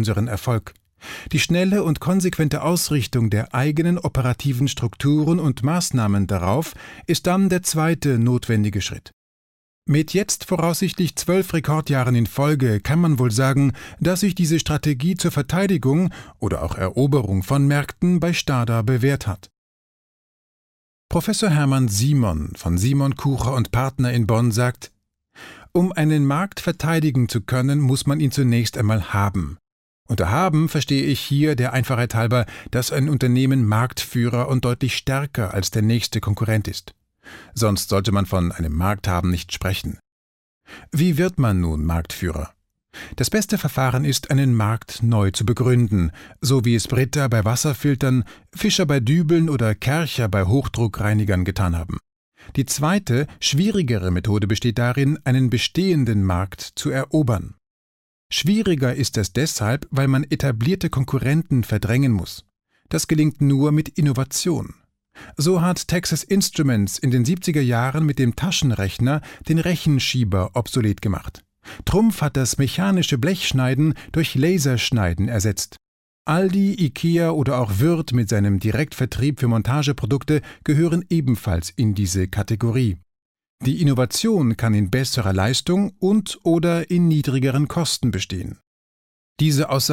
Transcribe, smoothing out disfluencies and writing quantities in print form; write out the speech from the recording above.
unseren Erfolg. Die schnelle und konsequente Ausrichtung der eigenen operativen Strukturen und Maßnahmen darauf ist dann der zweite notwendige Schritt. Mit jetzt voraussichtlich 12 Rekordjahren in Folge kann man wohl sagen, dass sich diese Strategie zur Verteidigung oder auch Eroberung von Märkten bei Stada bewährt hat. Professor Hermann Simon von Simon Kucher und Partner in Bonn sagt: Um einen Markt verteidigen zu können, muss man ihn zunächst einmal haben. Unter haben verstehe ich hier der Einfachheit halber, dass ein Unternehmen Marktführer und deutlich stärker als der nächste Konkurrent ist. Sonst sollte man von einem Markthaben nicht sprechen. Wie wird man nun Marktführer? Das beste Verfahren ist, einen Markt neu zu begründen, so wie es Britta bei Wasserfiltern, Fischer bei Dübeln oder Kärcher bei Hochdruckreinigern getan haben. Die zweite, schwierigere Methode besteht darin, einen bestehenden Markt zu erobern. Schwieriger ist es deshalb, weil man etablierte Konkurrenten verdrängen muss. Das gelingt nur mit Innovation. So hat Texas Instruments in den 70er Jahren mit dem Taschenrechner den Rechenschieber obsolet gemacht. Trumpf hat das mechanische Blechschneiden durch Laserschneiden ersetzt. Aldi, Ikea oder auch Würth mit seinem Direktvertrieb für Montageprodukte gehören ebenfalls in diese Kategorie. Die Innovation kann in besserer Leistung und/oder in niedrigeren Kosten bestehen. Diese Aussage